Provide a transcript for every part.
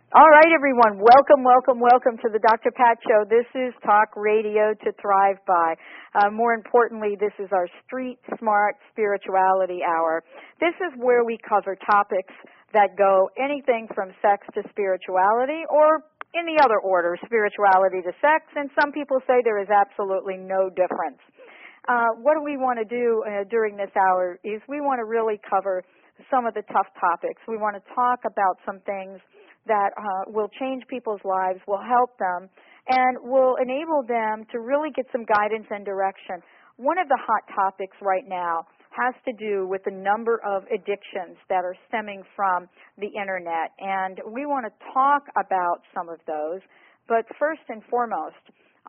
All right, everyone. Welcome, welcome, welcome to the Dr. Pat Show. This is Talk Radio to Thrive By. More importantly, this is our Street Smart Spirituality Hour. This is where we cover topics that go anything from sex to spirituality, or in the other order, spirituality to sex, and some people say there is absolutely no difference. What do we want to do during this hour is we want to really cover some of the tough topics. We want to talk about some things that will change people's lives, will help them, and will enable them to really get some guidance and direction. One of the hot topics right now has to do with the number of addictions that are stemming from the Internet, and we want to talk about some of those. But first and foremost,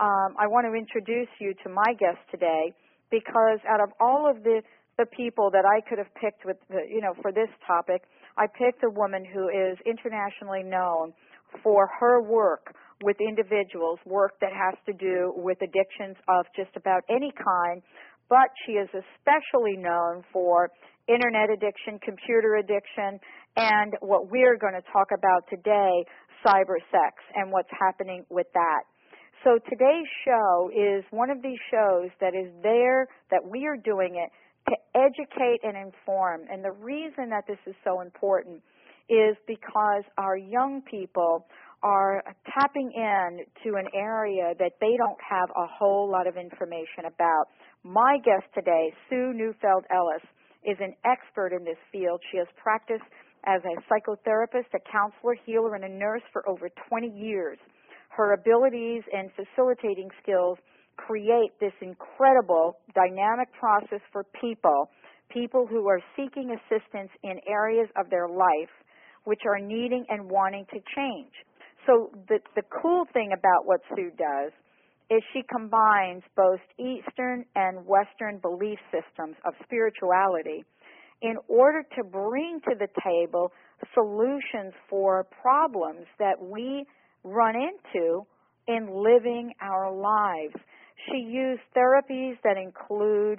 I want to introduce you to my guest today, because out of all of the people that I could have picked with, for this topic, I picked a woman who is internationally known for her work with individuals, work that has to do with addictions of just about any kind, but she is especially known for Internet addiction, computer addiction, and what we're going to talk about today, cyber sex, and what's happening with that. So today's show is one of these shows that is there, that we are doing it to educate and inform. And the reason that this is so important is because our young people are tapping in to an area that they don't have a whole lot of information about. My guest today, Sue Neufeld Ellis, is an expert in this field. She has practiced as a psychotherapist, a counselor, healer, and a nurse for over 20 years. Her abilities and facilitating skills create this incredible dynamic process for people who are seeking assistance in areas of their life which are needing and wanting to change. So the cool thing about what Sue does is she combines both Eastern and Western belief systems of spirituality in order to bring to the table solutions for problems that we run into in living our lives. She used therapies that include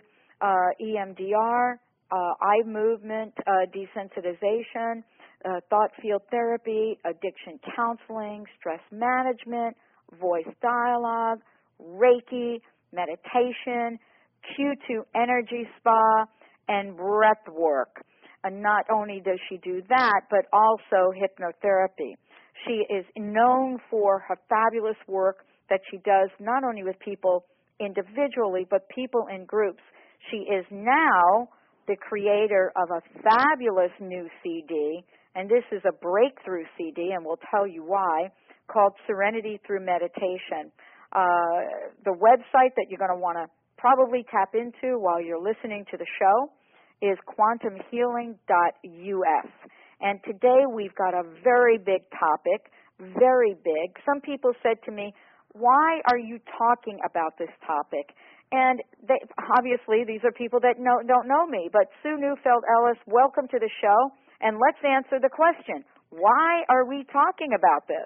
EMDR, eye movement desensitization, thought field therapy, addiction counseling, stress management, voice dialogue, Reiki, meditation, Q2 energy spa, and breath work. And not only does she do that, but also hypnotherapy. She is known for her fabulous work that she does not only with people individually, but people in groups. She is now the creator of a fabulous new CD, and this is a breakthrough CD, and we'll tell you why, called Serenity Through Meditation. The website that you're going to want to probably tap into while you're listening to the show is quantumhealing.us. And today we've got a very big topic, very big. Some people said to me, why are you talking about this topic? And obviously these are people that don't know me, but Sue Neufeld Ellis, welcome to the show, and let's answer the question, why are we talking about this?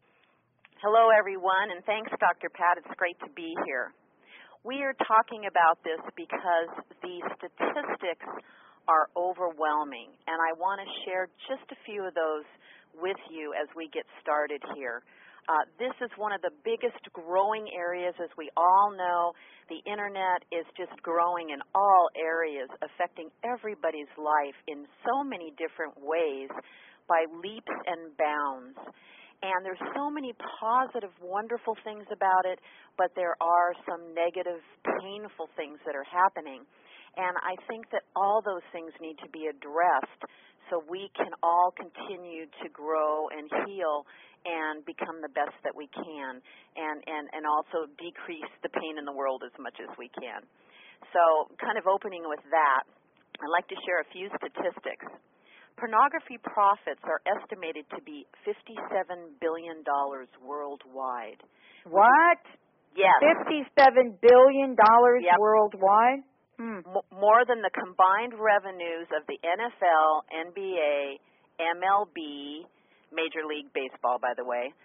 Hello, everyone, and thanks, Dr. Pat. It's great to be here. We are talking about this because the statistics are overwhelming, and I want to share just a few of those with you as we get started here. This is one of the biggest growing areas. As we all know, the Internet is just growing in all areas, affecting everybody's life in so many different ways by leaps and bounds. And there's so many positive, wonderful things about it, but there are some negative, painful things that are happening. And I think that all those things need to be addressed so we can all continue to grow and heal and become the best that we can, and also decrease the pain in the world as much as we can. So kind of opening with that, I'd like to share a few statistics. Pornography profits are estimated to be $57 billion worldwide. What? Yes. $57 billion Yep. worldwide? More than the combined revenues of the NFL, NBA, MLB, Major League Baseball, by the way,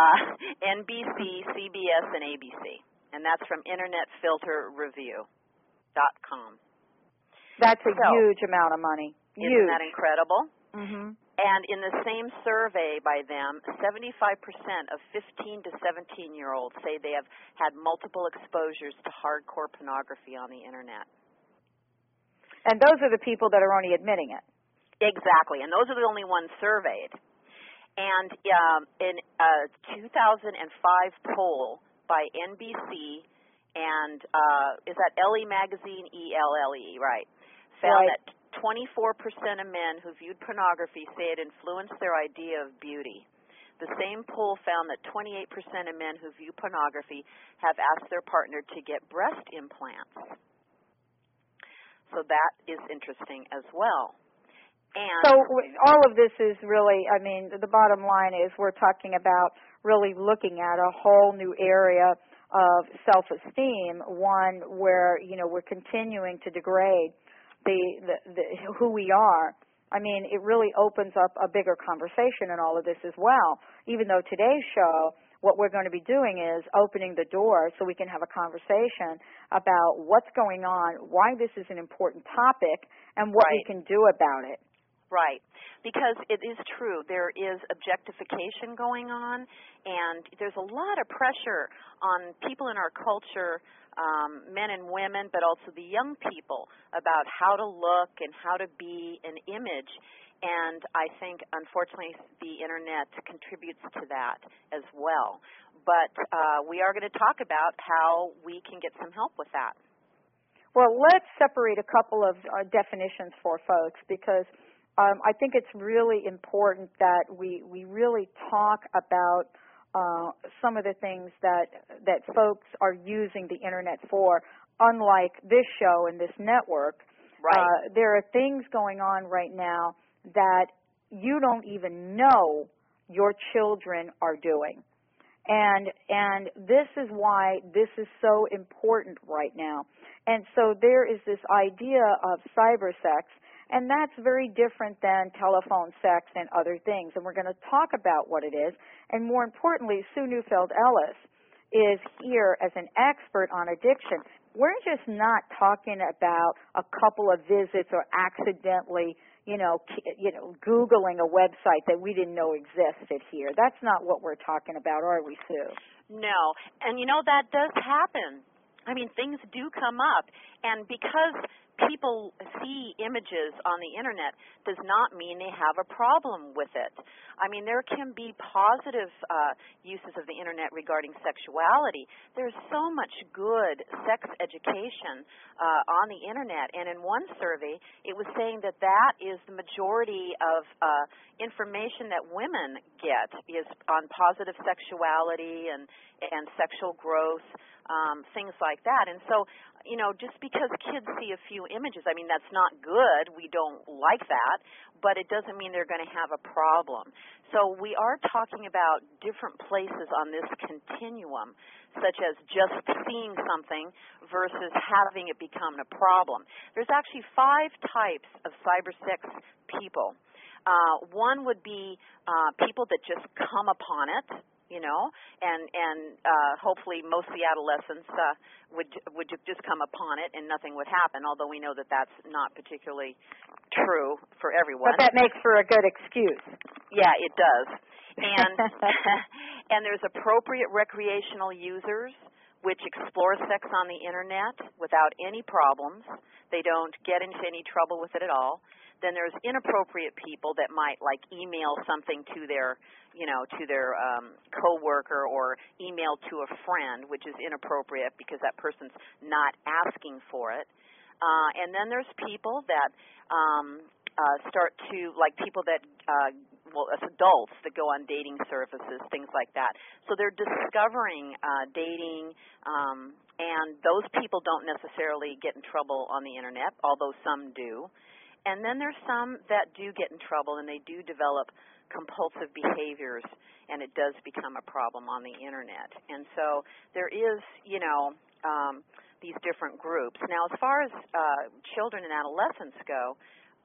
NBC, CBS, and ABC. And that's from InternetFilterReview.com. That's a huge amount of money. Isn't that incredible? Mm-hmm. And in the same survey by them, 75% of 15 to 17-year-olds say they have had multiple exposures to hardcore pornography on the Internet. And those are the people that are only admitting it. Exactly, and those are the only ones surveyed. And in a 2005 poll by NBC and is that LE Magazine, ELLE, right, found that 24% of men who viewed pornography say it influenced their idea of beauty. The same poll found that 28% of men who view pornography have asked their partner to get breast implants. So that is interesting as well. And so all of this is really, I mean, the bottom line is we're talking about really looking at a whole new area of self-esteem, one where, you know, we're continuing to degrade the who we are. I mean, it really opens up a bigger conversation in all of this as well. Even though today's show, what we're going to be doing is opening the door so we can have a conversation about what's going on, why this is an important topic, and what we can do about it. Right, because it is true. There is objectification going on, and there's a lot of pressure on people in our culture, men and women, but also the young people, about how to look and how to be an image. And I think, unfortunately, the Internet contributes to that as well. But we are going to talk about how we can get some help with that. Well, let's separate a couple of definitions for folks, because I think it's really important that we really talk about some of the things that folks are using the Internet for. Unlike this show and this network, there are things going on right now that you don't even know your children are doing. And this is why this is so important right now. And so there is this idea of cyber sex, and that's very different than telephone sex and other things. And we're going to talk about what it is. And more importantly, Sue Neufeld-Ellis is here as an expert on addiction. We're just not talking about a couple of visits or accidentally, Googling a website that we didn't know existed here. That's not what we're talking about, are we, Sue? No. And, that does happen. I mean, things do come up. And because people see images on the Internet does not mean they have a problem with it. I mean, there can be positive uses of the Internet regarding sexuality. There's so much good sex education on the Internet, and in one survey, it was saying that is the majority of information that women get is on positive sexuality and sexual growth, things like that. And so, just because kids see a few images, I mean, that's not good. We don't like that, but it doesn't mean they're going to have a problem. So we are talking about different places on this continuum, such as just seeing something versus having it become a problem. There's actually 5 types of cybersex people. One would be people that just come upon it, and hopefully most of the adolescents would just come upon it and nothing would happen, although we know that that's not particularly true for everyone. But that makes for a good excuse. Yeah, it does. And and there's appropriate recreational users which explore sex on the Internet without any problems. They don't get into any trouble with it at all. Then there's inappropriate people that might email something to their coworker or email to a friend, which is inappropriate because that person's not asking for it. And then there's people that start to, people that, adults that go on dating services, things like that. So they're discovering dating, and those people don't necessarily get in trouble on the Internet, although some do. And then there's some that do get in trouble, and they do develop compulsive behaviors, and it does become a problem on the Internet. And so there is, these different groups. Now, as far as children and adolescents go,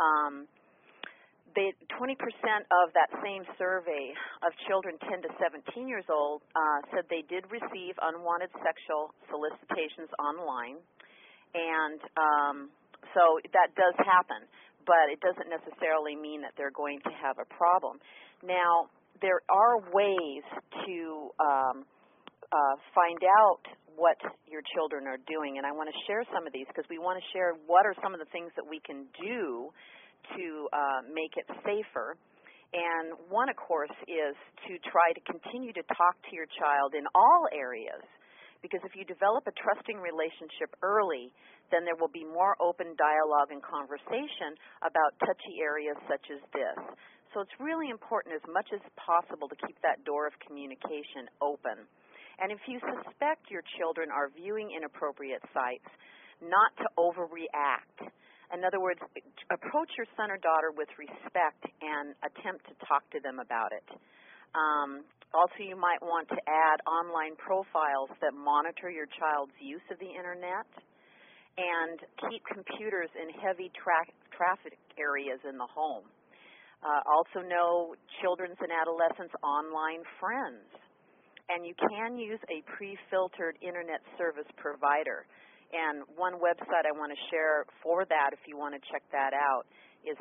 20% of that same survey of children 10 to 17 years old said they did receive unwanted sexual solicitations online, and so that does happen. but it doesn't necessarily mean that they're going to have a problem. Now, there are ways to find out what your children are doing, and I want to share some of these because we want to share what are some of the things that we can do to make it safer. And one, of course, is to try to continue to talk to your child in all areas, because if you develop a trusting relationship early, then there will be more open dialogue and conversation about touchy areas such as this. So it's really important as much as possible to keep that door of communication open. And if you suspect your children are viewing inappropriate sites, not to overreact. In other words, approach your son or daughter with respect and attempt to talk to them about it. Also, you might want to add online profiles that monitor your child's use of the Internet and keep computers in heavy traffic areas in the home. Also know children's and adolescents' online friends. And you can use a pre-filtered Internet service provider. And one website I want to share for that, if you want to check that out, is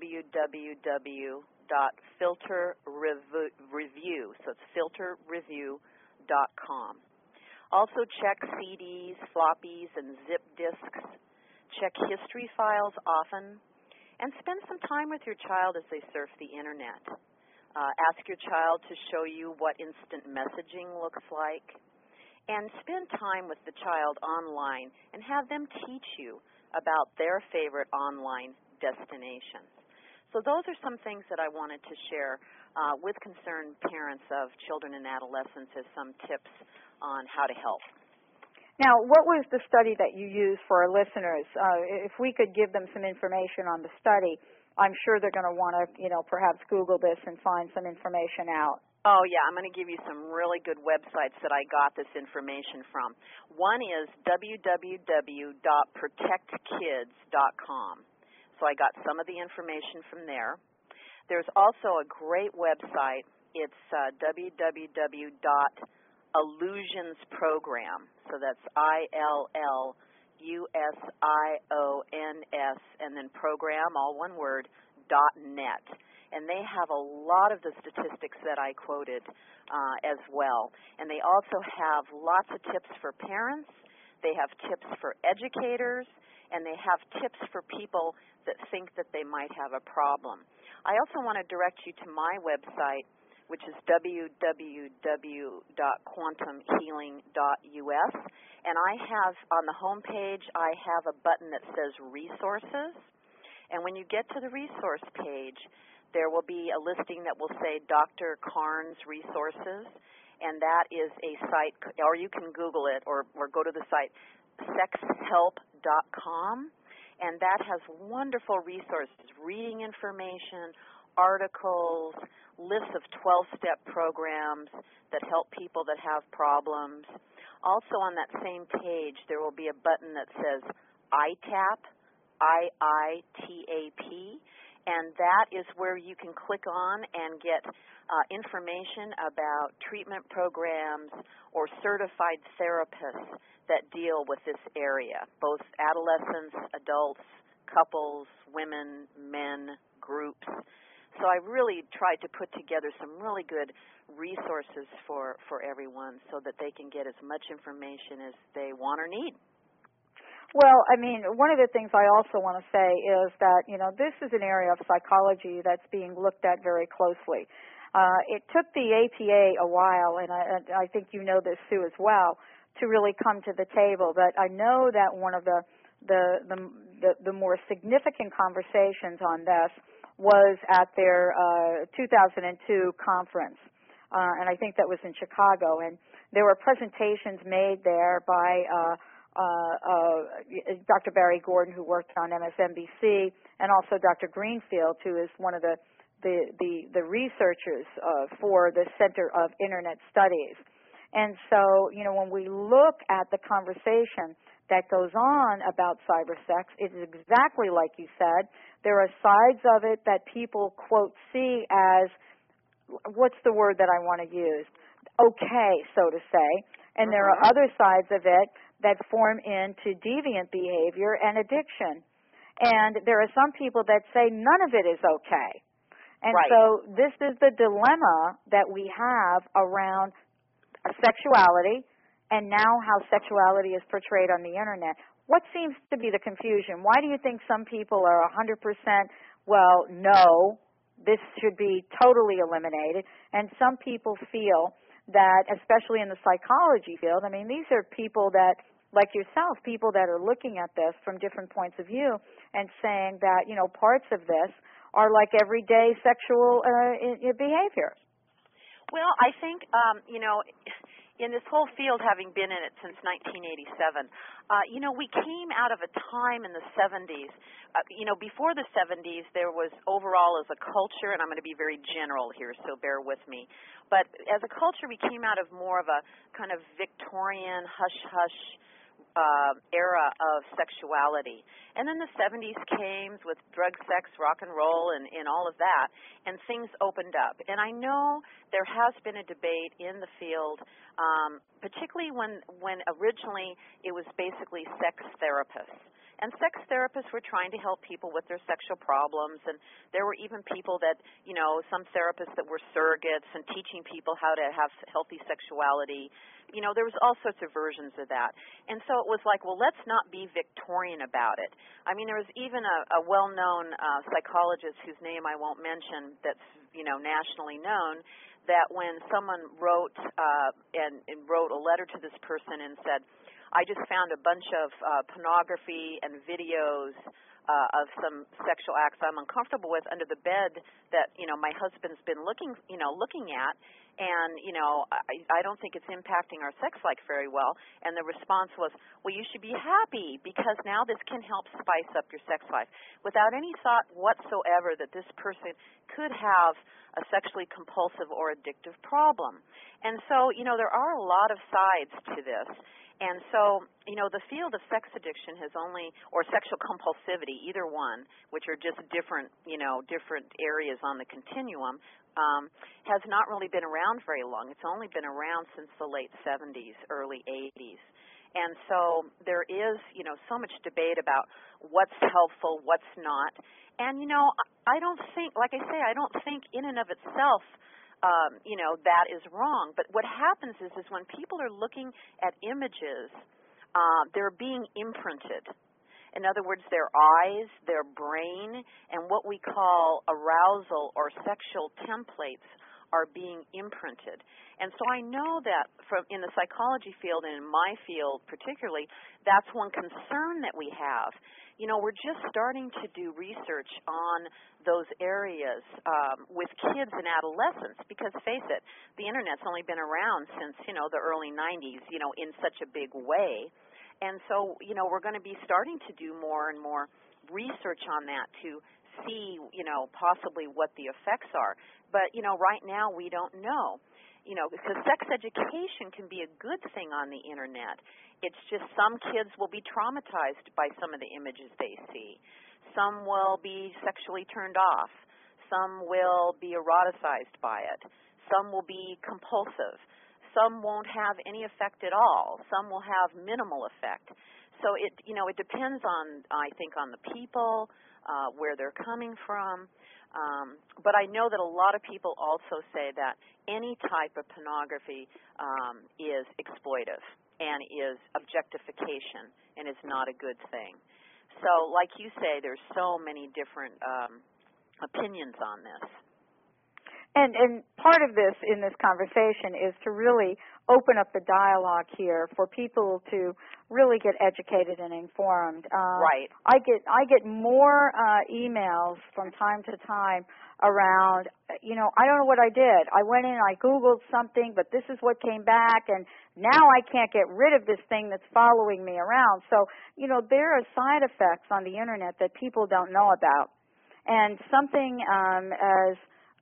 www.filterreview. So it's filterreview.com. Also check CDs, floppies, and zip disks. Check history files often. And spend some time with your child as they surf the Internet. Ask your child to show you what instant messaging looks like. And spend time with the child online and have them teach you about their favorite online destinations. So those are some things that I wanted to share with concerned parents of children and adolescents as some tips on how to help. Now, what was the study that you used for our listeners? If we could give them some information on the study, I'm sure they're going to want to, perhaps Google this and find some information out. Oh, yeah, I'm going to give you some really good websites that I got this information from. One is www.protectkids.com. So I got some of the information from there. There's also a great website. It's www.illusionsprogram. So that's ILLUSIONS and then program, all one word, .net. And they have a lot of the statistics that I quoted as well. And they also have lots of tips for parents. They have tips for educators. And they have tips for people that think that they might have a problem. I also want to direct you to my website, which is www.quantumhealing.us. And I have, on the home page, I have a button that says Resources. And when you get to the resource page, there will be a listing that will say Dr. Carnes Resources, and that is a site, or you can Google it or go to the site sexhelp.com, and that has wonderful resources, reading information, articles, lists of 12-step programs that help people that have problems. Also on that same page, there will be a button that says ITAP, IITAP, and that is where you can click on and get information about treatment programs or certified therapists that deal with this area, both adolescents, adults, couples, women, men, groups. So I really tried to put together some really good resources for everyone so that they can get as much information as they want or need. Well, I mean, one of the things I also want to say is that, this is an area of psychology that's being looked at very closely. It took the APA a while, and I think you know this, Sue, as well, to really come to the table. But I know that one of the more significant conversations on this was at their 2002 conference, and I think that was in Chicago. And there were presentations made there by Dr. Barry Gordon, who worked on MSNBC, and also Dr. Greenfield, who is one of the researchers for the Center of Internet Studies. And so, when we look at the conversation that goes on about cybersex, it's exactly like you said. There are sides of it that people, quote, see as, what's the word that I want to use? Okay, so to say. And there are other sides of it that form into deviant behavior and addiction. And there are some people that say none of it is okay. And right. so this is the dilemma that we have around sexuality and now how sexuality is portrayed on the Internet. What seems to be the confusion? Why do you think some people are 100%, well, no, this should be totally eliminated, and some people feel that, especially in the psychology field, I mean, these are people that, like yourself, people that are looking at this from different points of view and saying that, you know, parts of this are like everyday sexual behavior. Well, I think, you know, in this whole field, having been in it since 1987, you know, we came out of a time in the 70s. You know, before the 70s, there was overall as a culture, and I'm going to be very general here, so bear with me. But as a culture, we came out of more of a kind of Victorian hush-hush era of sexuality. And then the 70s came with drug, sex, rock and roll, and all of that, and things opened up. And I know there has been a debate in the field, particularly when originally it was basically sex therapists. And sex therapists were trying to help people with their sexual problems, and there were even people that, you know, some therapists that were surrogates and teaching people how to have healthy sexuality. You know, there was all sorts of versions of that. And so it was like, well, let's not be Victorian about it. I mean, there was even a well-known psychologist whose name I won't mention that's, you know, nationally known, that when someone wrote and wrote a letter to this person and said, I just found a bunch of pornography and videos of some sexual acts I'm uncomfortable with under the bed that, you know, my husband's been looking at, and, you know, I don't think it's impacting our sex life very well. And the response was, well, you should be happy because now this can help spice up your sex life, without any thought whatsoever that this person could have a sexually compulsive or addictive problem. And so, you know, there are a lot of sides to this. And so, you know, the field of sex addiction has only, or sexual compulsivity, either one, which are just different, you know, different areas on the continuum, has not really been around very long. It's only been around since the late 70s, early 80s. And so there is, you know, so much debate about what's helpful, what's not. And, you know, I don't think, like I say, I don't think in and of itself, you know, that is wrong. But what happens is when people are looking at images, they're being imprinted. In other words, their eyes, their brain, and what we call arousal or sexual templates are being imprinted. And so I know that from in the psychology field and in my field particularly, that's one concern that we have. You know, we're just starting to do research on those areas with kids and adolescents because, face it, the Internet's only been around since, you know, the early 90s, you know, in such a big way. And so, you know, we're going to be starting to do more and more research on that to see, you know, possibly what the effects are. But, you know, right now we don't know. You know, because sex education can be a good thing on the Internet. It's just some kids will be traumatized by some of the images they see. Some will be sexually turned off. Some will be eroticized by it. Some will be compulsive. Some won't have any effect at all. Some will have minimal effect. So it, you know, it depends on, I think, on the people, where they're coming from. But I know that a lot of people also say that any type of pornography is exploitive and is objectification and is not a good thing. So, like you say, there's so many different opinions on this. And part of this in this conversation is to really open up the dialogue here for people to really get educated and informed. Right. I get more emails from time to time around, you know, I don't know what I did. I went in, I Googled something, but this is what came back, and now I can't get rid of this thing that's following me around. So, you know, there are side effects on the Internet that people don't know about. And something as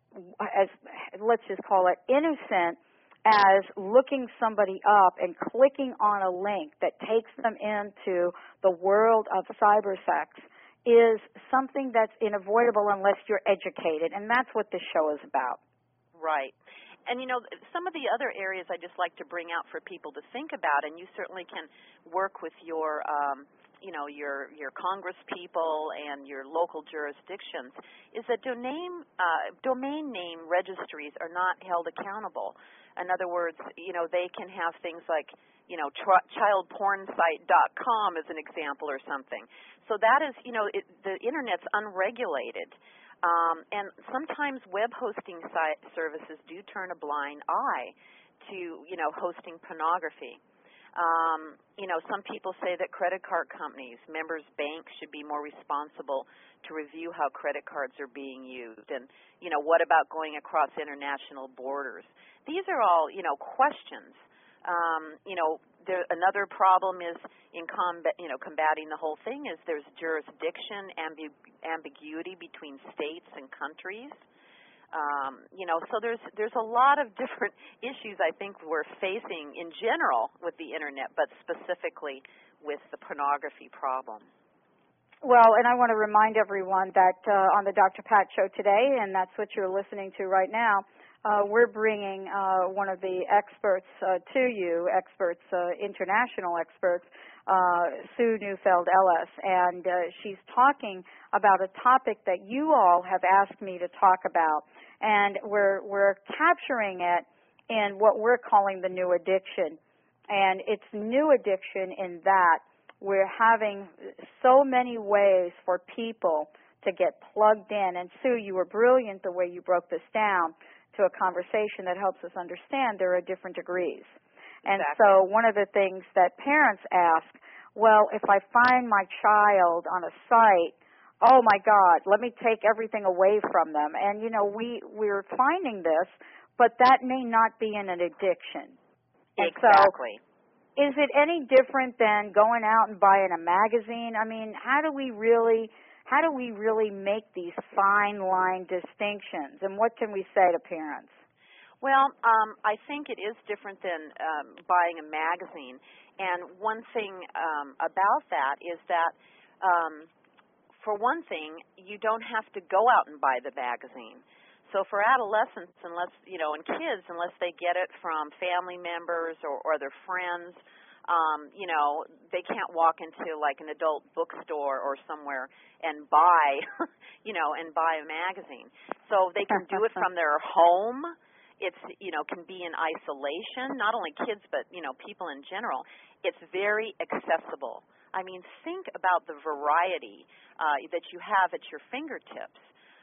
let's just call it innocent as looking somebody up and clicking on a link that takes them into the world of cybersex is something that's unavoidable unless you're educated, and that's what this show is about. Right. And, you know, some of the other areas I just like to bring out for people to think about, and you certainly can work with your your Congress people and your local jurisdictions is that domain name registries are not held accountable. In other words, they can have things like, childpornsite.com as an example or something. So that is, the Internet's unregulated. And sometimes web hosting services do turn a blind eye to, hosting pornography. Some people say that credit card companies, members' banks should be more responsible to review how credit cards are being used. And, what about going across international borders? These are all, questions. Another problem is in combating the whole thing is there's jurisdiction ambiguity between states and countries. So there's a lot of different issues I think we're facing in general with the Internet, but specifically with the pornography problem. Well, and I want to remind everyone that on the Dr. Pat Show today, and that's what you're listening to right now, we're bringing one of the experts to you, international experts, Sue Neufeld-Ellis, and she's talking about a topic that you all have asked me to talk about, and we're capturing it in what we're calling the new addiction. And it's new addiction in that we're having so many ways for people to get plugged in. And Sue, you were brilliant the way you broke this down to a conversation that helps us understand there are different degrees. And exactly. So one of the things that parents ask, well, if I find my child on a site, oh my God, let me take everything away from them. And we're finding this, but that may not be in an addiction. And exactly. So, is it any different than going out and buying a magazine? I mean, how do we really make these fine line distinctions? And what can we say to parents? Well, I think it is different than buying a magazine. And one thing about that is that, for one thing, you don't have to go out and buy the magazine. So for adolescents, and kids, unless they get it from family members or their friends, they can't walk into like an adult bookstore or somewhere and buy, buy a magazine. So they can do it from their home. It's, can be in isolation, not only kids, but, people in general. It's very accessible. I mean, think about the variety that you have at your fingertips.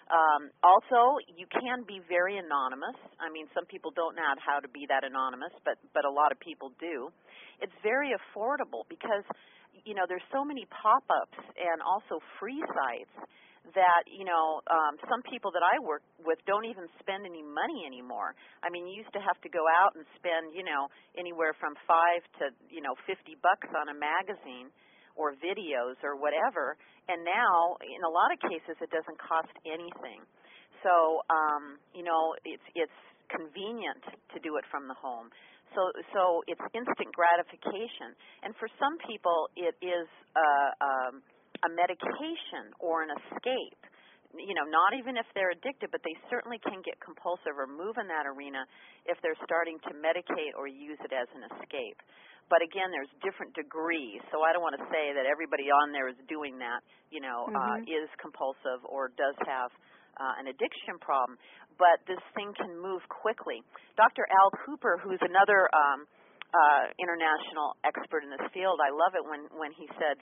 Also, you can be very anonymous. I mean, some people don't know how to be that anonymous, but a lot of people do. It's very affordable because, there's so many pop-ups and also free sites that, some people that I work with don't even spend any money anymore. I mean, you used to have to go out and spend, anywhere from $5 to, $50 on a magazine or videos or whatever, and now in a lot of cases it doesn't cost anything. So it's convenient to do it from the home. So it's instant gratification, and for some people it is a medication or an escape. Not even if they're addicted, but they certainly can get compulsive or move in that arena if they're starting to medicate or use it as an escape. But again, there's different degrees, so I don't want to say that everybody on there is doing that, is compulsive or does have an addiction problem. But this thing can move quickly. Dr. Al Cooper, who's another international expert in this field, I love it when he said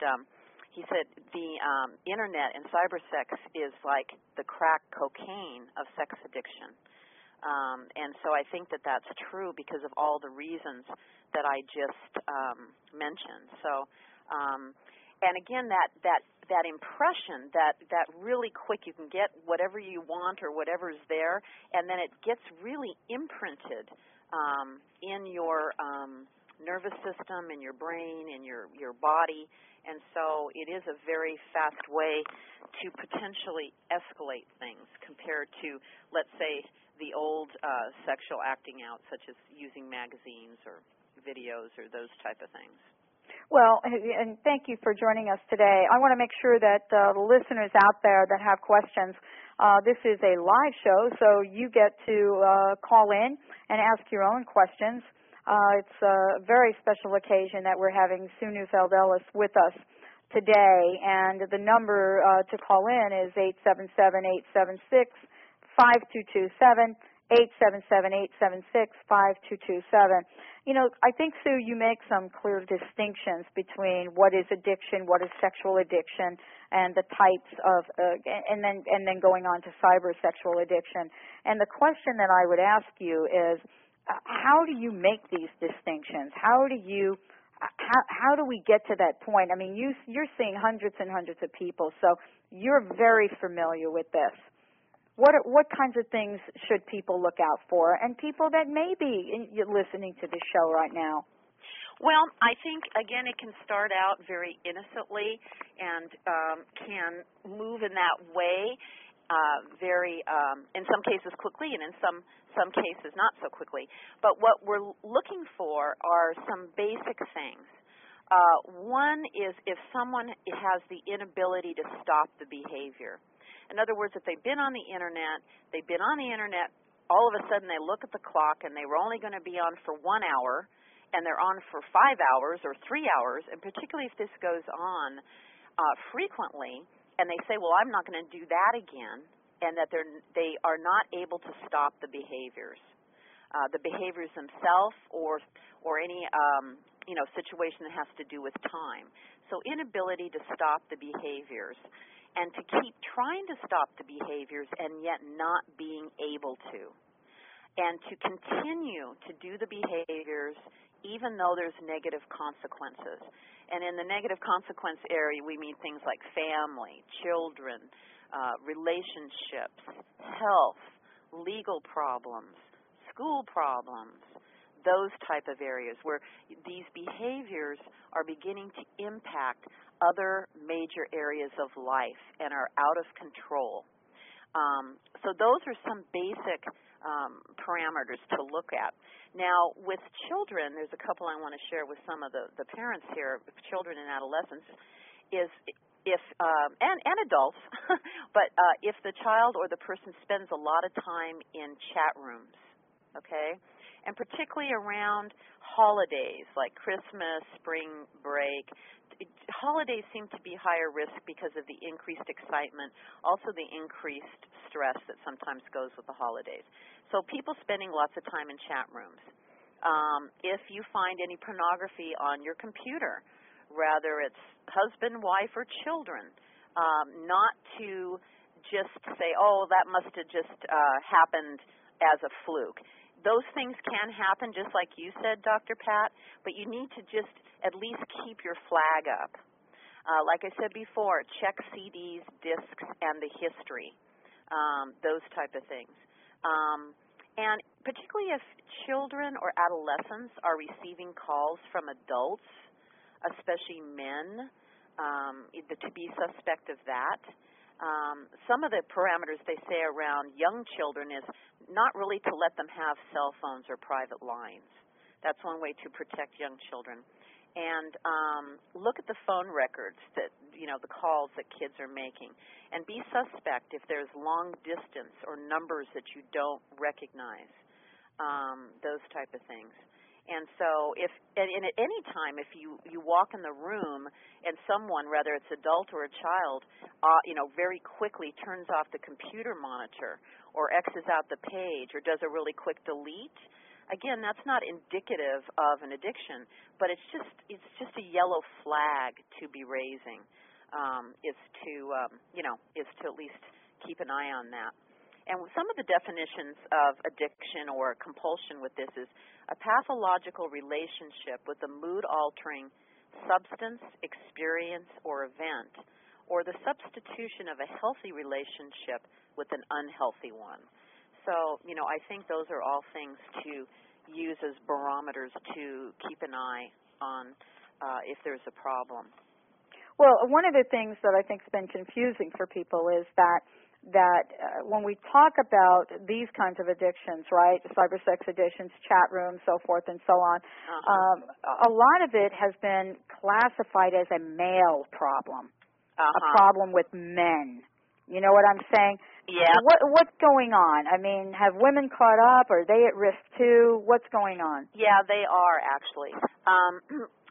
the Internet and cybersex is like the crack cocaine of sex addiction. And so I think that that's true because of all the reasons that I just mentioned. So, and again, that impression that really quick you can get whatever you want or whatever's there, and then it gets really imprinted in your nervous system, in your brain, in your body, and so it is a very fast way to potentially escalate things compared to, let's say, the old sexual acting out, such as using magazines or videos or those type of things. Well, and thank you for joining us today. I want to make sure that the listeners out there that have questions, this is a live show, so you get to call in and ask your own questions. It's a very special occasion that we're having Sue Neufeld-Ellis with us today, and the number to call in is 877-876-5227, 877-876-5227. You know, I think, Sue, you make some clear distinctions between what is addiction, what is sexual addiction, and the types of, and then going on to cyber sexual addiction. And the question that I would ask you is, how do you make these distinctions? How do we get to that point? I mean, you're seeing hundreds and hundreds of people, so you're very familiar with this. What kinds of things should people look out for, and people that may be listening to this show right now? Well, I think, again, it can start out very innocently and can move in that way very, in some cases quickly, and in some cases not so quickly. But what we're looking for are some basic things. One is if someone has the inability to stop the behavior. In other words, if they've been on the Internet, all of a sudden they look at the clock and they were only going to be on for 1 hour, and they're on for 5 hours or 3 hours, and particularly if this goes on frequently, and they say, well, I'm not going to do that again, and that they are not able to stop the behaviors themselves, or any situation that has to do with time. So inability to stop the behaviors, and to keep trying to stop the behaviors and yet not being able to, and to continue to do the behaviors even though there's negative consequences. And in the negative consequence area, we mean things like family, children, relationships, health, legal problems, school problems, those type of areas where these behaviors are beginning to impact other major areas of life and are out of control. So those are some basic parameters to look at. Now, with children, there's a couple I want to share with some of the parents here, children and adolescents, is if and adults, but if the child or the person spends a lot of time in chat rooms, okay, and particularly around holidays like Christmas, spring break. Holidays seem to be higher risk because of the increased excitement, also the increased stress that sometimes goes with the holidays. So people spending lots of time in chat rooms. If you find any pornography on your computer, whether it's husband, wife, or children, not to just say, oh, that must have just happened as a fluke. Those things can happen, just like you said, Dr. Pat, but you need to just at least keep your flag up. Like I said before, check CDs, discs, and the history, those type of things. And particularly if children or adolescents are receiving calls from adults, especially men, to be suspect of that. Some of the parameters they say around young children is not really to let them have cell phones or private lines. That's one way to protect young children. And look at the phone records that, the calls that kids are making. And be suspect if there's long distance or numbers that you don't recognize, those type of things. And so at any time, if you walk in the room and someone, whether it's adult or a child, very quickly turns off the computer monitor or X's out the page or does a really quick delete, again, that's not indicative of an addiction, but it's just a yellow flag to be raising. Is to at least keep an eye on that. And some of the definitions of addiction or compulsion with this is a pathological relationship with a mood-altering substance, experience, or event, or the substitution of a healthy relationship with an unhealthy one. So, I think those are all things to use as barometers to keep an eye on if there's a problem. Well, one of the things that I think has been confusing for people is that when we talk about these kinds of addictions, right, cyber sex addictions, chat rooms, so forth and so on, a lot of it has been classified as a male problem, a problem with men. You know what I'm saying? Yeah. What's going on? I mean, have women caught up? Are they at risk too? What's going on? Yeah, they are actually.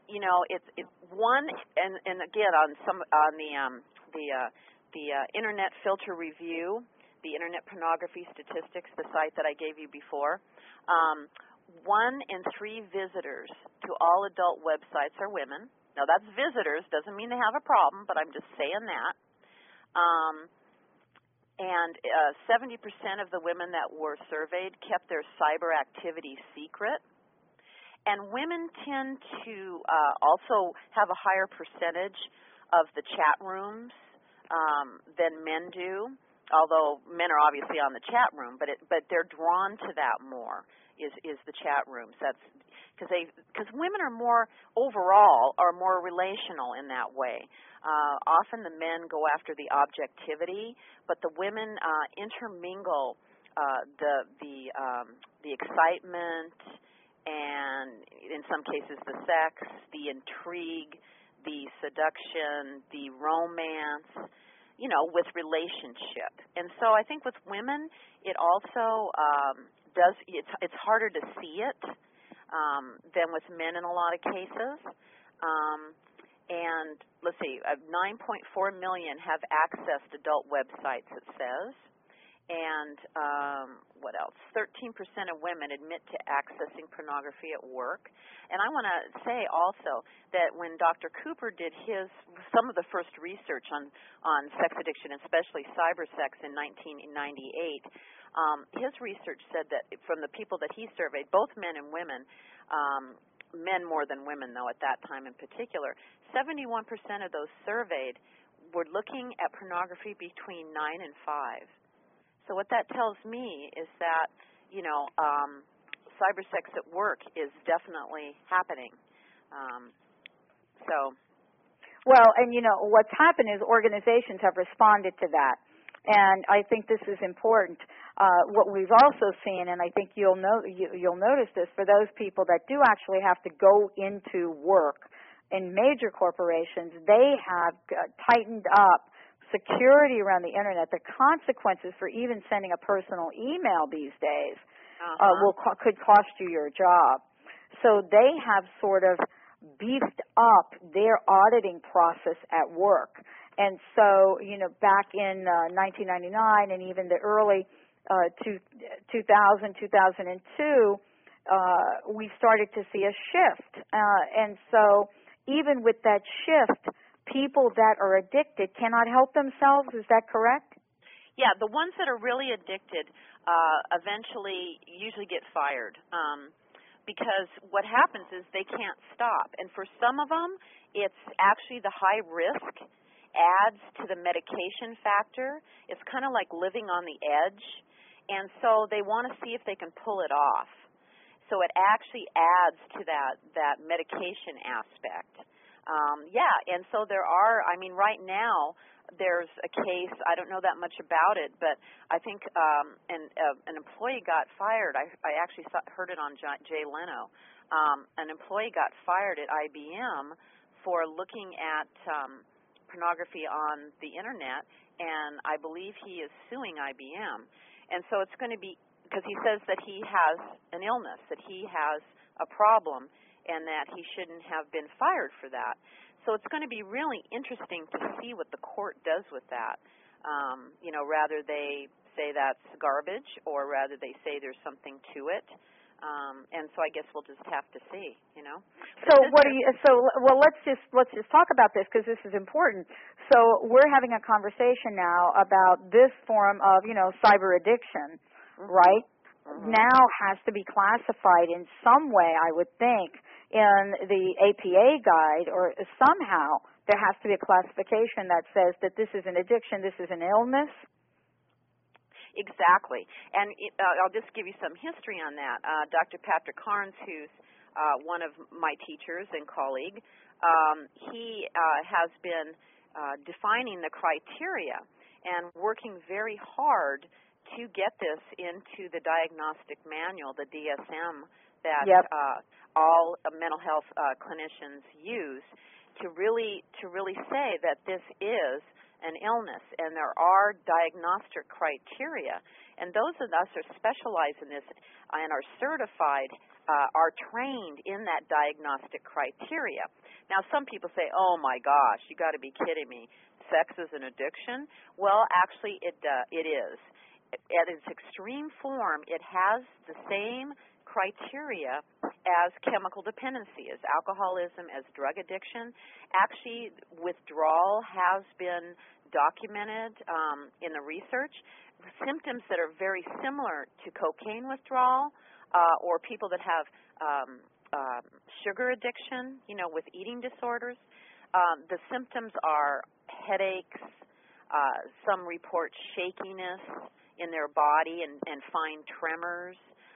it's one, and again on the Internet Filter Review, the Internet Pornography Statistics, the site that I gave you before. 1 in 3 visitors to all adult websites are women. Now, that's visitors. Doesn't mean they have a problem, but I'm just saying that. And 70% of the women that were surveyed kept their cyber activity secret. And women tend to also have a higher percentage of the chat rooms than men do, although men are obviously on the chat room, but they're drawn to that more. Is the chat rooms. That's because women are more overall are more relational in that way. Often the men go after the objectivity, but the women intermingle the excitement and in some cases the sex, the intrigue, the seduction, the romance, with relationship. And so I think with women it also it's harder to see it than with men in a lot of cases. And let's see, 9.4 million have accessed adult websites, it says. And what else? 13% of women admit to accessing pornography at work. And I want to say also that when Dr. Cooper did some of the first research on sex addiction, especially cyber sex in 1998, his research said that from the people that he surveyed, both men and women, men more than women though at that time in particular, 71% of those surveyed were looking at pornography between 9 and 5. So what that tells me is that, cyber sex at work is definitely happening. Well, and what's happened is organizations have responded to that, and I think this is important. What we've also seen, and I think you'll notice this, for those people that do actually have to go into work in major corporations, they have tightened up security around the Internet. The consequences for even sending a personal email these days could cost you your job. So they have sort of beefed up their auditing process at work. And so, back in 1999 and even the early 2000, 2002, we started to see a shift. And so even with that shift, people that are addicted cannot help themselves. Is that correct? Yeah, the ones that are really addicted eventually usually get fired because what happens is they can't stop. And for some of them, it's actually the high risk adds to the medication factor. It's kind of like living on the edge. And so they want to see if they can pull it off. So it actually adds to that medication aspect. And so there are, right now there's a case, I don't know that much about it, but I think an employee got fired. I actually heard it on Jay Leno. An employee got fired at IBM for looking at pornography on the Internet, and I believe he is suing IBM. And so it's going to be, because he says that he has an illness, that he has a problem, and that he shouldn't have been fired for that. So it's going to be really interesting to see what the court does with that. Rather they say that's garbage, or rather they say there's something to it. And so I guess we'll just have to see. So let's just talk about this, because this is important. So we're having a conversation now about this form of cyber addiction, right? Now has to be classified in some way, I would think, in the APA guide, or somehow there has to be a classification that says that this is an addiction, this is an illness. Exactly. And I'll just give you some history on that. Dr. Patrick Carnes, who's one of my teachers and colleague, he has been defining the criteria and working very hard to get this into the diagnostic manual, the DSM, that all mental health clinicians use to really say that this is an illness, and there are diagnostic criteria. And those of us who specialize in this and are certified are trained in that diagnostic criteria. Now, some people say, "Oh my gosh, you got to be kidding me! Sex is an addiction." Well, actually, it is. At its extreme form, it has the same criteria as chemical dependency, as alcoholism, as drug addiction. Actually, withdrawal has been documented in the research. Symptoms that are very similar to cocaine withdrawal, or people that have sugar addiction, with eating disorders. The symptoms are headaches. Some report shakiness in their body and fine tremors.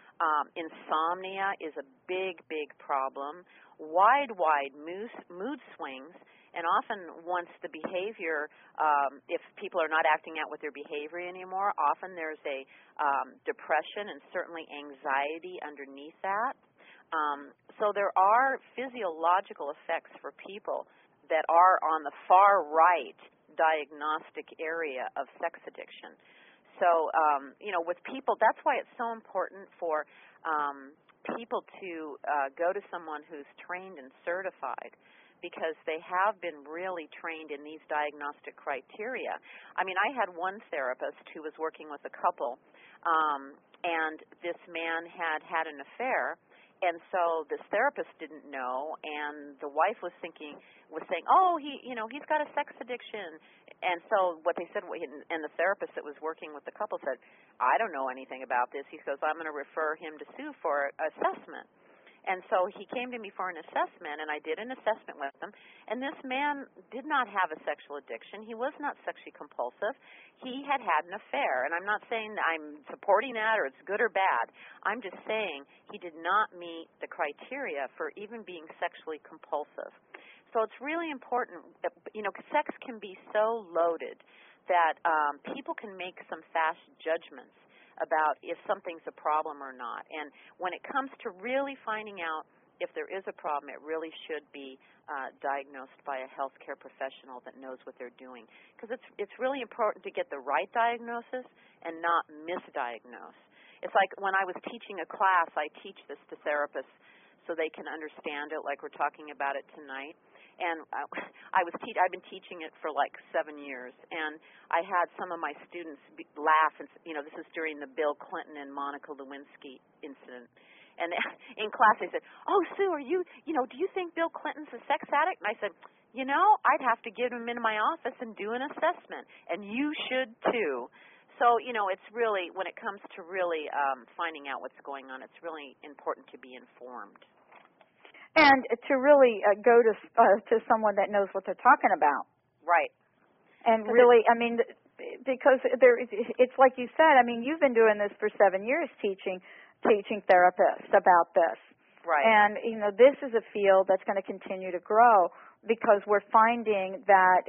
Insomnia is a big, big problem. Wide mood swings. And often once the behavior, if people are not acting out with their behavior anymore, often there's a depression and certainly anxiety underneath that. So there are physiological effects for people that are on the far right diagnostic area of sex addiction. So, with people, that's why it's so important for people to go to someone who's trained and certified, because they have been really trained in these diagnostic criteria. I mean, I had one therapist who was working with a couple, and this man had an affair, and so this therapist didn't know, and the wife was saying, "Oh, he's got a sex addiction." And so what they said, and the therapist that was working with the couple said, "I don't know anything about this." He goes, "I'm going to refer him to Sue for assessment." And so he came to me for an assessment, and I did an assessment with him. And this man did not have a sexual addiction. He was not sexually compulsive. He had an affair. And I'm not saying that I'm supporting that or it's good or bad. I'm just saying he did not meet the criteria for even being sexually compulsive. So it's really important. Sex can be so loaded that people can make some fast judgments about if something's a problem or not. And when it comes to really finding out if there is a problem, it really should be diagnosed by a healthcare professional that knows what they're doing. Because it's really important to get the right diagnosis and not misdiagnose. It's like when I was teaching a class, I teach this to therapists so they can understand it, like we're talking about it tonight. And I've been teaching it for like 7 years, and I had some of my students laugh, and this is during the Bill Clinton and Monica Lewinsky incident. And in class they said, "Oh, Sue, do you think Bill Clinton's a sex addict?" And I said, I'd have to get him into my office and do an assessment, and you should too. So, it's really, when it comes to really finding out what's going on, it's really important to be informed. And to really go to someone that knows what they're talking about. Right. And really, because it's like you said, you've been doing this for 7 years, teaching therapists about this. Right. And, this is a field that's going to continue to grow because we're finding that,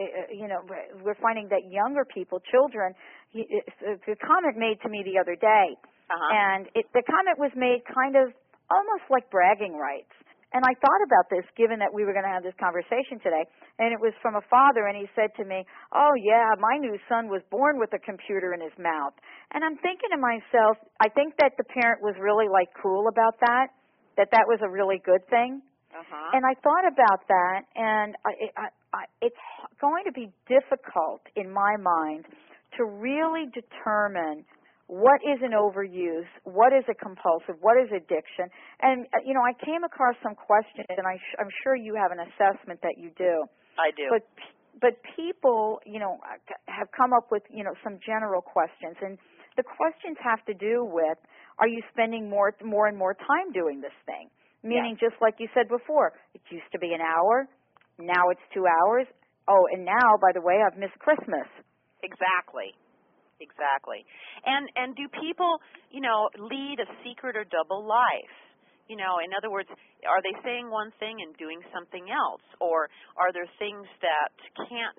younger people, children, the comment made to me the other day, and the comment was made kind of almost like bragging rights. And I thought about this, given that we were going to have this conversation today, and it was from a father, and he said to me, "Oh, yeah, my new son was born with a computer in his mouth." And I'm thinking to myself, I think that the parent was really, cool about that was a really good thing. And I thought about that, and it's going to be difficult, in my mind, to really determine what is an overuse, what is a compulsive, what is addiction. And, I came across some questions, and I'm sure you have an assessment that you do. I do. But people, have come up with, some general questions. And the questions have to do with, are you spending more and more time doing this thing? Meaning, just like you said before, it used to be an hour, now it's 2 hours. Oh, and now, by the way, I've missed Christmas. Exactly. And do people, lead a secret or double life? In other words, are they saying one thing and doing something else? Or are there things that can't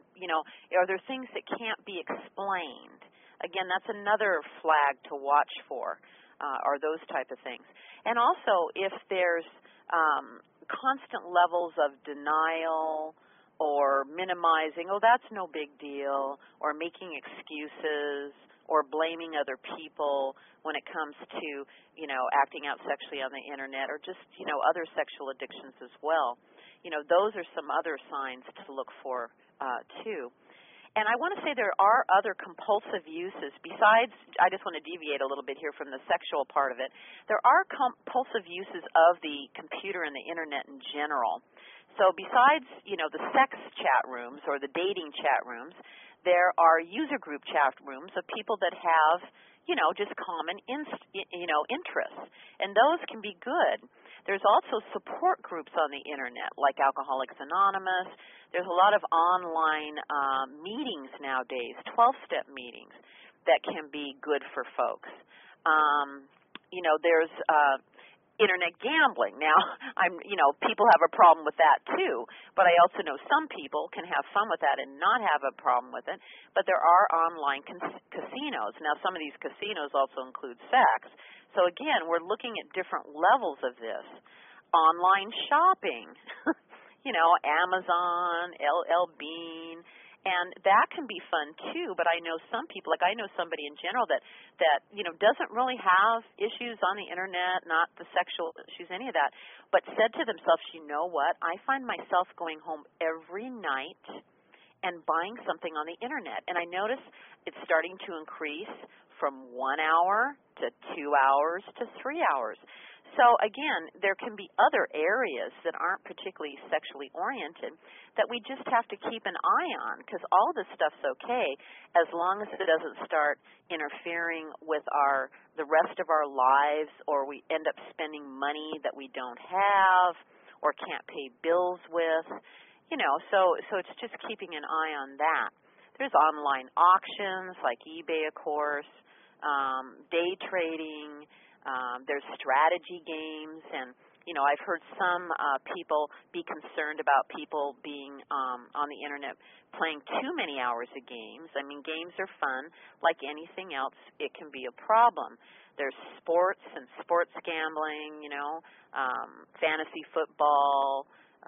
be explained? Again, that's another flag to watch for, are those type of things. And also, if there's constant levels of denial or minimizing, "Oh, that's no big deal," or making excuses, or blaming other people when it comes to, acting out sexually on the internet, or just, other sexual addictions as well. Those are some other signs to look for too. And I want to say there are other compulsive uses besides, I just want to deviate a little bit here from the sexual part of it. There are compulsive uses of the computer and the internet in general. So besides, the sex chat rooms or the dating chat rooms, there are user group chat rooms of people that have, just common interests. And those can be good. There's also support groups on the internet, like Alcoholics Anonymous. There's a lot of online meetings nowadays, 12-step meetings, that can be good for folks. There's internet gambling. Now, people have a problem with that too, but I also know some people can have fun with that and not have a problem with it. But there are online casinos. Now, some of these casinos also include sex. So again, we're looking at different levels of this. Online shopping, Amazon, LL Bean, and that can be fun too. But I know some people, like I know somebody in general that doesn't really have issues on the internet, not the sexual issues, any of that, but said to themselves, you know what, I find myself going home every night and buying something on the internet. And I notice it's starting to increase from 1 hour to 2 hours to 3 hours. So, again, there can be other areas that aren't particularly sexually oriented that we just have to keep an eye on, because all this stuff's okay as long as it doesn't start interfering with the rest of our lives, or we end up spending money that we don't have or can't pay bills with. So it's just keeping an eye on that. There's online auctions like eBay, of course, day trading. There's strategy games, and I've heard some people be concerned about people being on the internet playing too many hours of games. I mean, games are fun. Like anything else, it can be a problem. There's sports and sports gambling, fantasy football.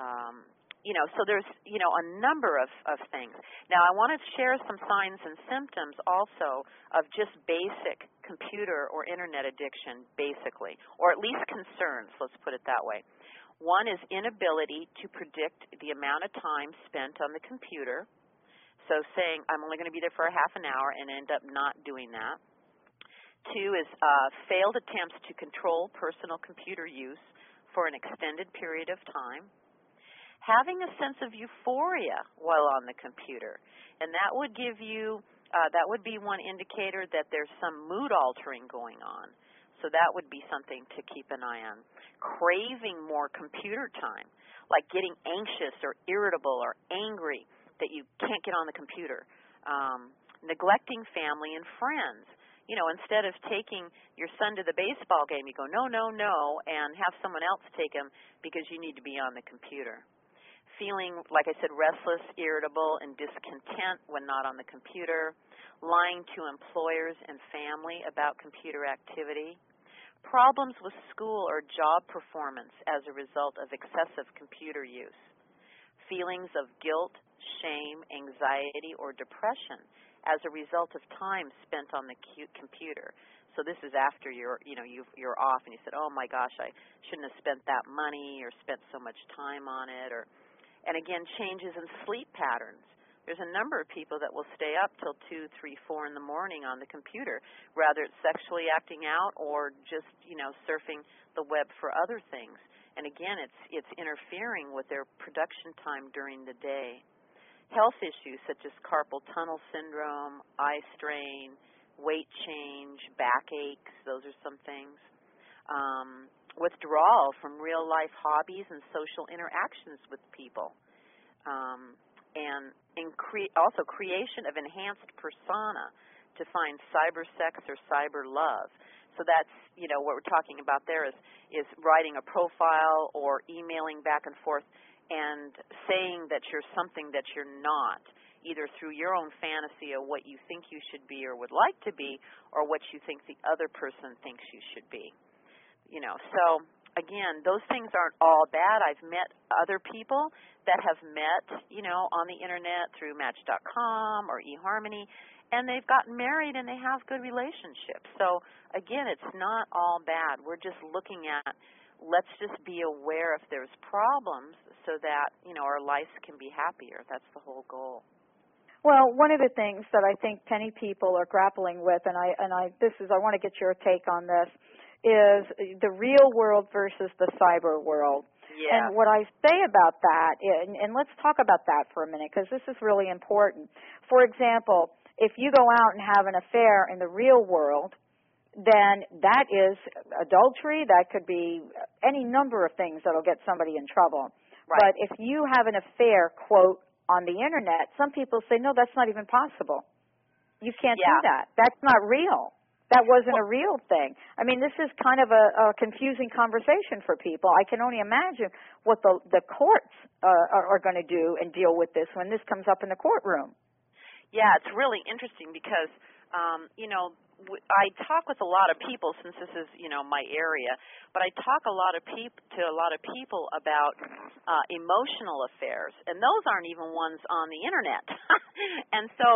So there's, a number of things. Now, I want to share some signs and symptoms also of just basic computer or internet addiction, basically, or at least concerns, let's put it that way. One is inability to predict the amount of time spent on the computer. So saying, I'm only going to be there for a half an hour and end up not doing that. Two is failed attempts to control personal computer use for an extended period of time. Having a sense of euphoria while on the computer, and that would give you, that would be one indicator that there's some mood altering going on. So that would be something to keep an eye on. Craving more computer time, like getting anxious or irritable or angry that you can't get on the computer. Neglecting family and friends. Instead of taking your son to the baseball game, you go, no, no, no, and have someone else take him because you need to be on the computer. Feeling, like I said, restless, irritable, and discontent when not on the computer. Lying to employers and family about computer activity. Problems with school or job performance as a result of excessive computer use. Feelings of guilt, shame, anxiety, or depression as a result of time spent on the computer. So this is after you're off and you said, oh my gosh, I shouldn't have spent that money or spent so much time on it. And again, changes in sleep patterns. There's a number of people that will stay up till 2, 3, 4 in the morning on the computer, rather it's sexually acting out or just, surfing the web for other things. And again, it's interfering with their production time during the day. Health issues such as carpal tunnel syndrome, eye strain, weight change, backaches, those are some things. Withdrawal from real-life hobbies and social interactions with people. And also creation of enhanced persona to find cyber sex or cyber love. So that's, what we're talking about there is writing a profile or emailing back and forth and saying that you're something that you're not, either through your own fantasy of what you think you should be or would like to be, or what you think the other person thinks you should be. So again, those things aren't all bad. I've met other people that have met, on the internet through Match.com or eHarmony, and they've gotten married and they have good relationships. So again, it's not all bad. We're just looking at, let's just be aware if there's problems so that, our lives can be happier. That's the whole goal. Well, one of the things that I think many people are grappling with, and I want to get your take on this, is the real world versus the cyber world. Yeah. And what I say about that, and let's talk about that for a minute, because this is really important. For example, if you go out and have an affair in the real world, then that is adultery. That could be any number of things that will get somebody in trouble. Right. But if you have an affair, quote, on the Internet, some people say, no, that's not even possible. You can't do that. That's not real. That wasn't a real thing. I mean, this is kind of a confusing conversation for people. I can only imagine what the courts are going to do and deal with this when this comes up in the courtroom. Yeah, it's really interesting because, I talk with a lot of people since this is, my area, but I talk to a lot of people about emotional affairs, and those aren't even ones on the Internet. And so,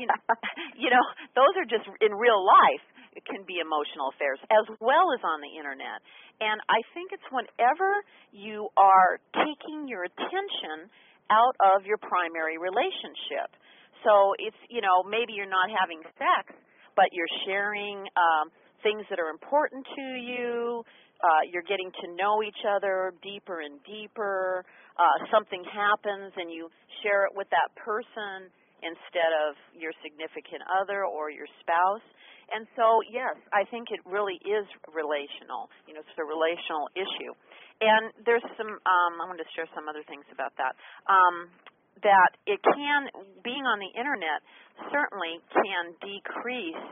those are just in real life. It can be emotional affairs as well as on the Internet. And I think it's whenever you are taking your attention out of your primary relationship. So it's, maybe you're not having sex, but you're sharing things that are important to you. You're getting to know each other deeper and deeper. Something happens and you share it with that person instead of your significant other or your spouse. And so, yes, I think it really is relational. It's a relational issue. And there's some, I want to share some other things about that. That it can, being on the Internet certainly can decrease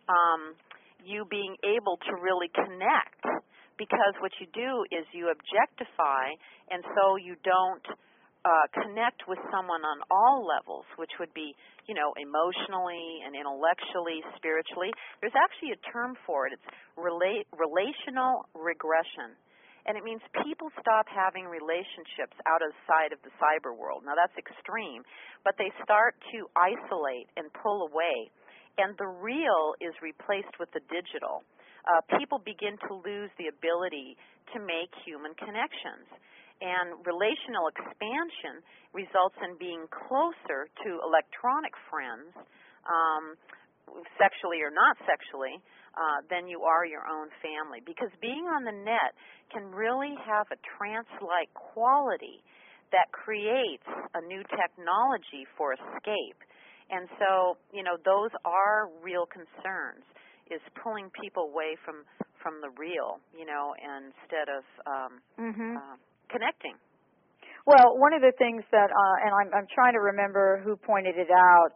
you being able to really connect, because what you do is you objectify, and so you don't connect with someone on all levels, which would be, emotionally and intellectually, spiritually. There's actually a term for it. It's relational regression. And it means people stop having relationships outside of the cyber world. Now, that's extreme, but they start to isolate and pull away. And the real is replaced with the digital. People begin to lose the ability to make human connections. And relational expansion results in being closer to electronic friends, sexually or not sexually, than you are your own family. Because being on the net can really have a trance-like quality that creates a new technology for escape. And so, those are real concerns, is pulling people away from the real, instead of connecting. Well, one of the things that, and I'm trying to remember who pointed it out,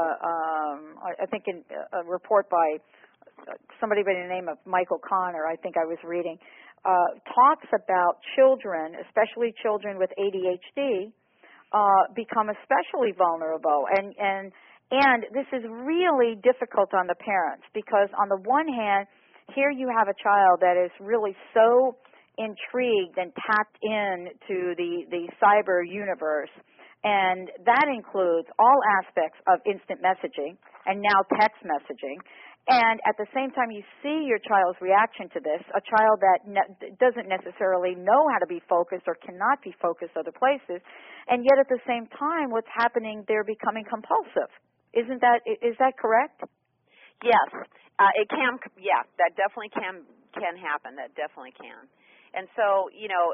I think in a report by somebody by the name of Michael Connor, I think I was reading, talks about children, especially children with ADHD, become especially vulnerable. And this is really difficult on the parents, because on the one hand, here you have a child that is really so intrigued and tapped into the cyber universe, and that includes all aspects of instant messaging and now text messaging. And at the same time, you see your child's reaction to this, a child that doesn't necessarily know how to be focused or cannot be focused other places, and yet at the same time, what's happening, they're becoming compulsive. Is that correct? Yes, it can. Yeah, that definitely can happen. That definitely can. And so,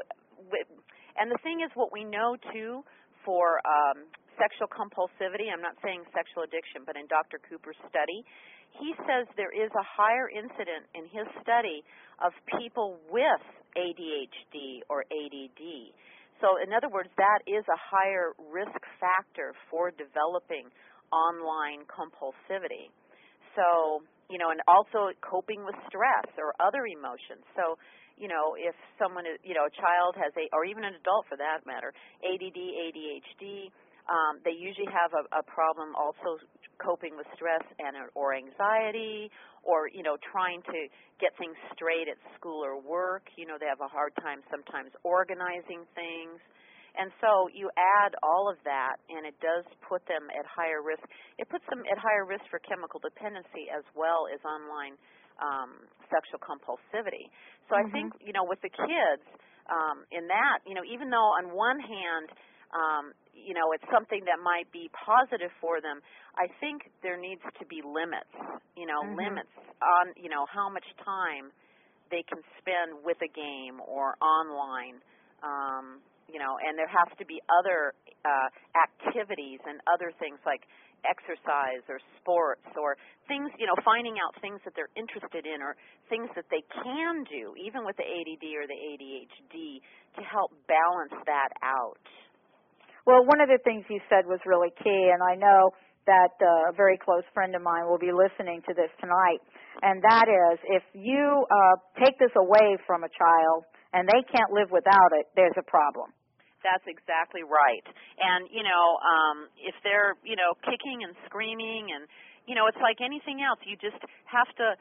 and the thing is, what we know too for sexual compulsivity, I'm not saying sexual addiction, but in Dr. Cooper's study, he says there is a higher incident in his study of people with ADHD or ADD. So in other words, that is a higher risk factor for developing online compulsivity. So, and also coping with stress or other emotions. So, if someone is, a child has or even an adult for that matter, ADD, ADHD, they usually have a problem also coping with stress or anxiety, or, trying to get things straight at school or work. They have a hard time sometimes organizing things. And so you add all of that, and it does put them at higher risk. It puts them at higher risk for chemical dependency as well as online sexual compulsivity. So I think, with the kids, in that, even though on one hand, it's something that might be positive for them, I think there needs to be limits, limits on, how much time they can spend with a game or online, and there has to be other activities and other things like exercise or sports or things, finding out things that they're interested in or things that they can do, even with the ADD or the ADHD, to help balance that out. Well, one of the things you said was really key, and I know that a very close friend of mine will be listening to this tonight, and that is if you take this away from a child and they can't live without it, there's a problem. That's exactly right. And, if they're, kicking and screaming and, it's like anything else. You just have to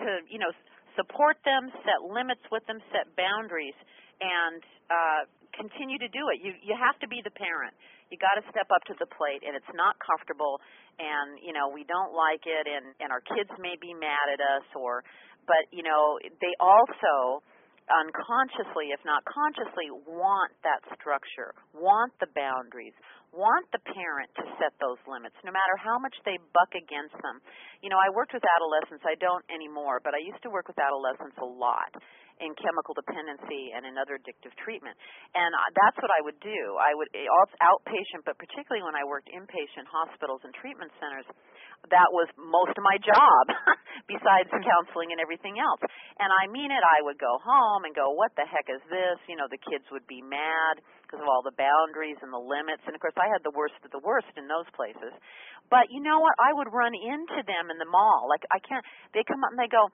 support them, set limits with them, set boundaries, and continue to do it. You have to be the parent. You got to step up to the plate, and it's not comfortable, and, we don't like it, and our kids may be mad at us, but, they also unconsciously, if not consciously, want that structure, want the boundaries, want the parent to set those limits, no matter how much they buck against them. I worked with adolescents. I don't anymore, but I used to work with adolescents a lot in chemical dependency and in other addictive treatment. And that's what I would do. It's outpatient, but particularly when I worked inpatient hospitals and treatment centers, that was most of my job besides counseling and everything else. And I mean it, I would go home and go, what the heck is this? The kids would be mad because of all the boundaries and the limits. And, of course, I had the worst of the worst in those places. But you know what? I would run into them in the mall. Like, they come up and they go,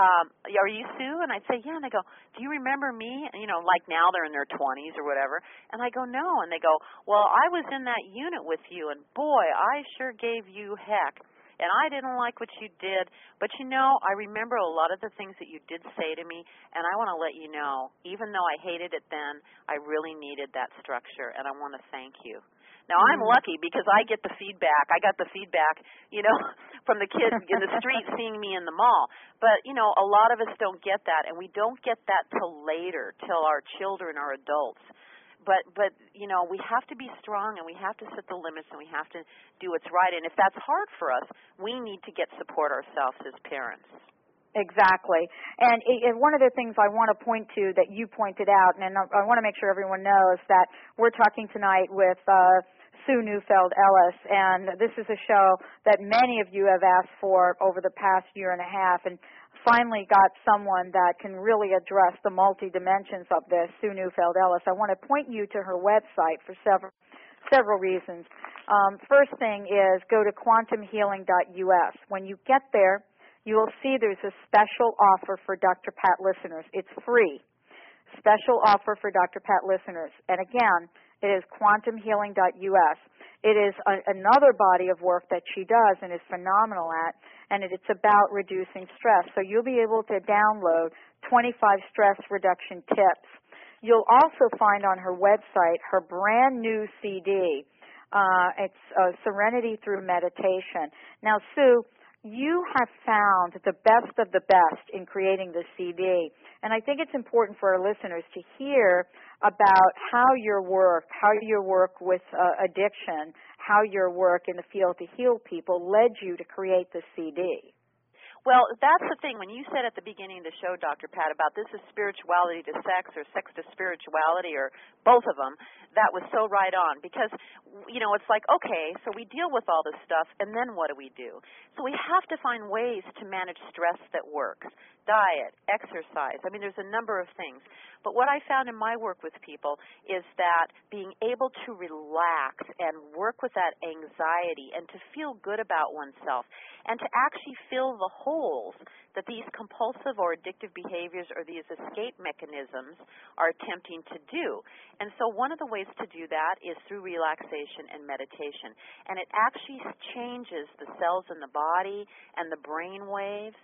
are you Sue? And I'd say, yeah. And they go, do you remember me? And, like now they're in their 20s or whatever. And I go, no. And they go, well, I was in that unit with you, and boy, I sure gave you heck. And I didn't like what you did, but I remember a lot of the things that you did say to me, and I want to let you know, even though I hated it then, I really needed that structure, and I want to thank you. Now, I'm lucky because I get the feedback. I got the feedback, from the kids in the street seeing me in the mall. But, a lot of us don't get that, and we don't get that till later, till our children are adults. But we have to be strong, and we have to set the limits, and we have to do what's right. And if that's hard for us, we need to get support ourselves as parents. Exactly. And one of the things I want to point to that you pointed out, and I want to make sure everyone knows that we're talking tonight with Sue Neufeld Ellis, and this is a show that many of you have asked for over the past year and a half, and finally got someone that can really address the multi-dimensions of this, Sue Neufeld Ellis. I want to point you to her website for several reasons. First thing is go to quantumhealing.us. When you get there, you will see there's a special offer for Dr. Pat listeners. It's free. Special offer for Dr. Pat listeners. And again, it is quantumhealing.us. It is another body of work that she does and is phenomenal at, and it's about reducing stress. So you'll be able to download 25 stress reduction tips. You'll also find on her website her brand new CD. It's Serenity Through Meditation. Now, Sue, you have found the best of the best in creating the CD, and I think it's important for our listeners to hear about how your work with addiction, how your work in the field to heal people led you to create the CD. Well, that's the thing. When you said at the beginning of the show, Dr. Pat, about this is spirituality to sex or sex to spirituality or both of them, that was so right on because, it's like, okay, so we deal with all this stuff, and then what do we do? So we have to find ways to manage stress that works. Diet, exercise. I mean, there's a number of things. But what I found in my work with people is that being able to relax and work with that anxiety and to feel good about oneself and to actually fill the holes that these compulsive or addictive behaviors or these escape mechanisms are attempting to do. And so one of the ways to do that is through relaxation and meditation. And it actually changes the cells in the body and the brain waves.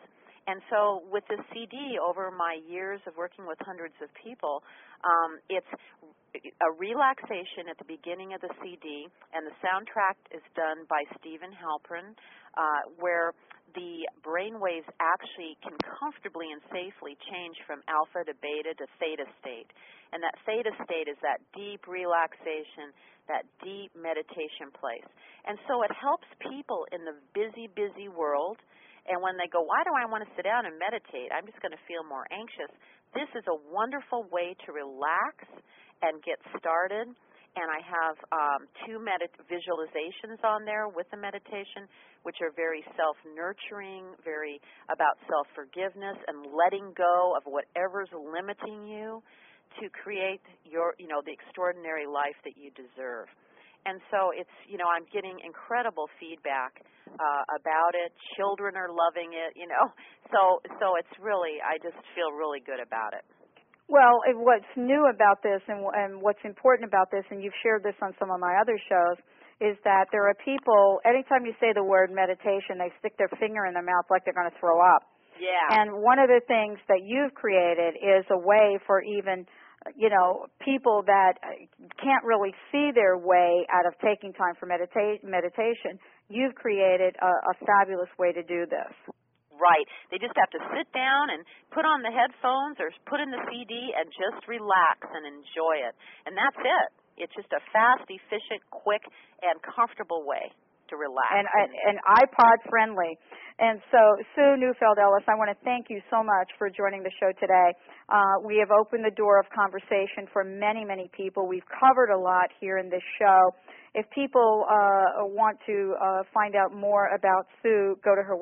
And so with the CD, over my years of working with hundreds of people, it's a relaxation at the beginning of the CD, and the soundtrack is done by Stephen Halpern, where the brain waves actually can comfortably and safely change from alpha to beta to theta state. And that theta state is that deep relaxation, that deep meditation place. And so it helps people in the busy, busy world. And when they go, why do I want to sit down and meditate? I'm just going to feel more anxious. This is a wonderful way to relax and get started. And I have two visualizations on there with the meditation, which are very self-nurturing, very about self-forgiveness and letting go of whatever's limiting you to create your, the extraordinary life that you deserve. And so it's, I'm getting incredible feedback about it. Children are loving it, So it's really, I just feel really good about it. Well, what's new about this and what's important about this, and you've shared this on some of my other shows, is that there are people, anytime you say the word meditation, they stick their finger in their mouth like they're going to throw up. Yeah. And one of the things that you've created is a way for even people that can't really see their way out of taking time for meditation. You've created a fabulous way to do this. Right. They just have to sit down and put on the headphones or put in the CD and just relax and enjoy it. And that's it. It's just a fast, efficient, quick, and comfortable way to relax. And iPod friendly. And so, Sue Neufeld-Ellis, I want to thank you so much for joining the show today. We have opened the door of conversation for many, many people. We've covered a lot here in this show. If people want to find out more about Sue, go to her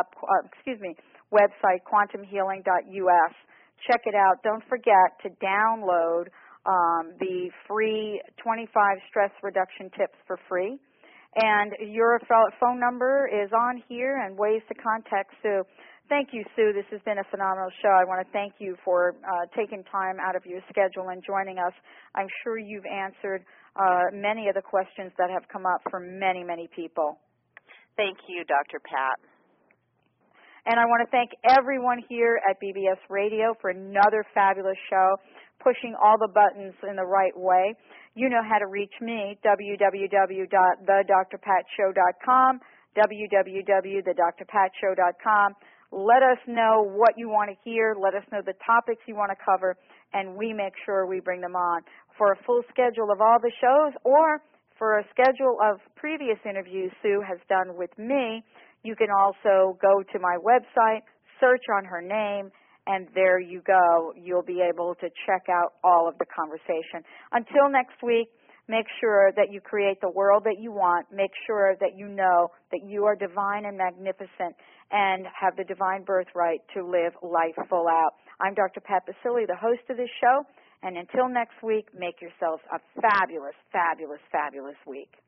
website, quantumhealing.us. Check it out. Don't forget to download the free 25 stress reduction tips for free. And your phone number is on here and ways to contact Sue. Thank you, Sue. This has been a phenomenal show. I want to thank you for taking time out of your schedule and joining us. I'm sure you've answered many of the questions that have come up from many, many people. Thank you, Dr. Pat. And I want to thank everyone here at BBS Radio for another fabulous show, pushing all the buttons in the right way. You know how to reach me, www.thedrpatshow.com, www.thedrpatshow.com. Let us know what you want to hear. Let us know the topics you want to cover, and we make sure we bring them on. For a full schedule of all the shows or for a schedule of previous interviews Sue has done with me, you can also go to my website, search on her name, and there you go. You'll be able to check out all of the conversation. Until next week, make sure that you create the world that you want. Make sure that you know that you are divine and magnificent and have the divine birthright to live life full out. I'm Dr. Pat Baccili, the host of this show, and until next week, make yourselves a fabulous, fabulous, fabulous week.